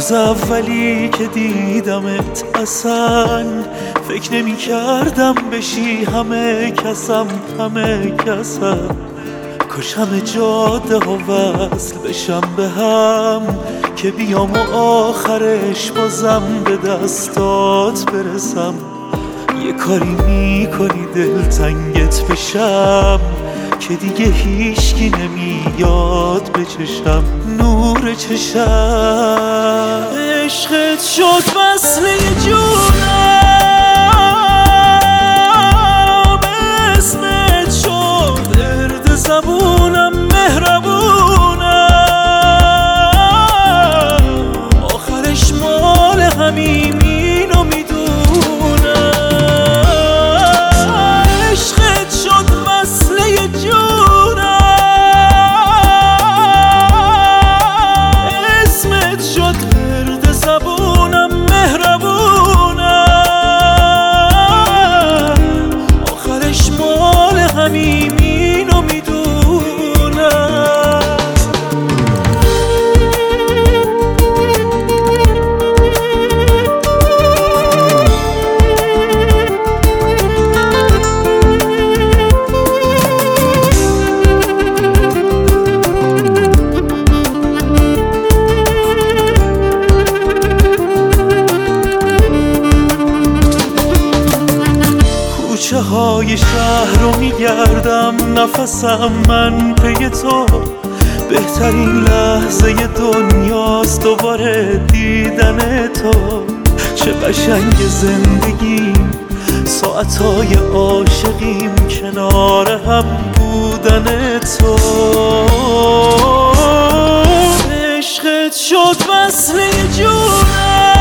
روز اولی که دیدمت اصلا فکر نمی کردم بشی همه کسم کاش همه جاده ها وصل بشم به هم که بیام و آخرش بازم به دستات برسم. یه کاری میکنی دلتنگت بشم که دیگه هیچکی نمیاد به چشم نور چشم. عشقت شد وصله جونم، اسمت شد ورد زبونم، مهربونم، آخرش مال همیم اینو میدونم. عشقت شد وصله جونم، اسمت شد ورد زبونم، مهربونم، آخرش مال همیم اینو میدونم. کوچه های شهر رو میگردم، نفسم من پی تو، بهترین لحظه دنیاست دوباره دیدن تو. چه قشنگ زندگیم، ساعتهای عاشقیم، کنار هم بودن تو. عشقت شد وصله جونم،